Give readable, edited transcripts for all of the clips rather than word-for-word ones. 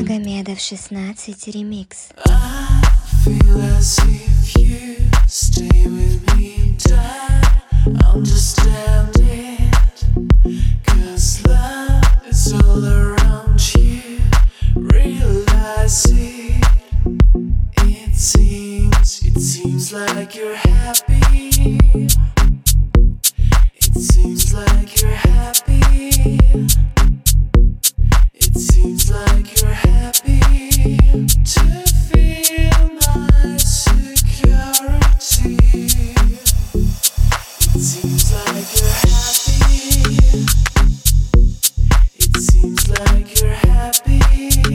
Магомедов 16 ремикс. I feel as if you stay with me and die. Understand it, 'cause love is all around you. Realize it. It seems like you're happy. It seems like you're happy. It seems like you're happy to feel my security. It seems like you're happy. It seems like you're happy.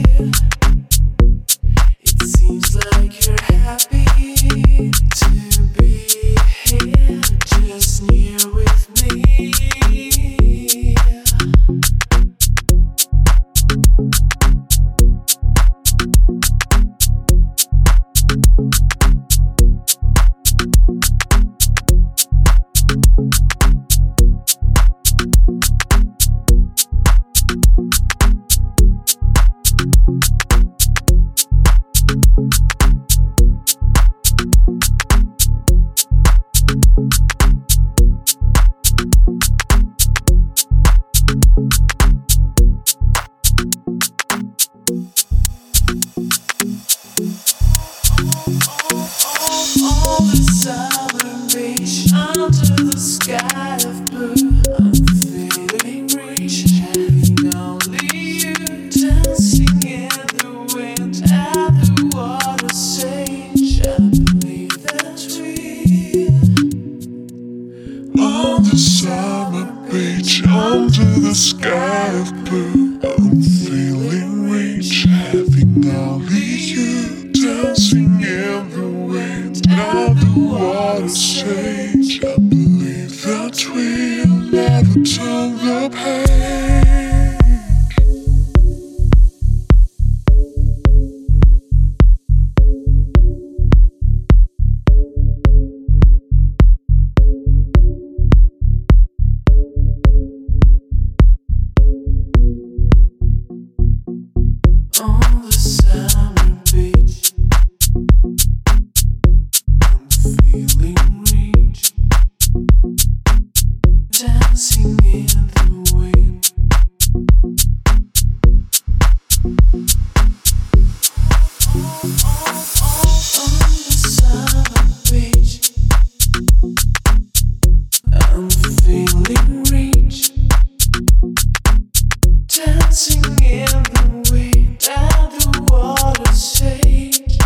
It seems like you're happy to be here just near with me. All the southern beach under the sky of blue. I'm feeling rich, having only you dancing in the wind and the water sage. I believe that we on the summer beach under the sky of blue. I'm feeling rich, having only you dancing in the wind and the water sage. I believe that we'll never turn the page. On the summer beach, I'm feeling rich, dancing in the wind. On the summer beach, I'm feeling rich, dancing in the wind and the water sage.